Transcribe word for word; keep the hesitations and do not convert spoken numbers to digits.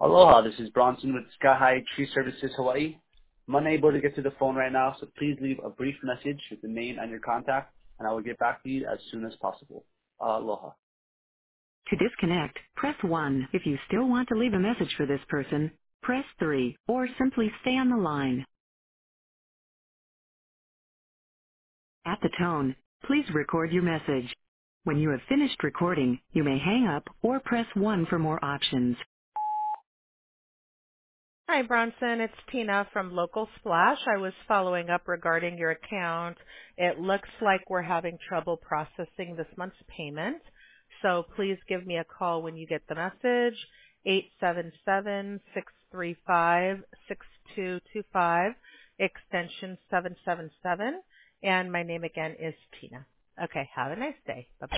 Aloha, this is Bronson with Sky High Tree Services Hawaii. I'm unable to get to the phone right now, so please leave a brief message with the name and your contact, and I will get back to you as soon as possible. Aloha. To disconnect, press one. If you still want to leave a message for this person, press three, or simply stay on the line. At the tone, please record your message. When you have finished recording, you may hang up or press one for more options. Hi, Bronson. It's Tina from Local Splash. I was following up regarding your account. It looks like we're having trouble processing this month's payment. So please give me a call when you get the message, eight seven seven, six three five, six two two five, extension seven seven seven. And my name again is Tina. Okay, have a nice day. Bye-bye.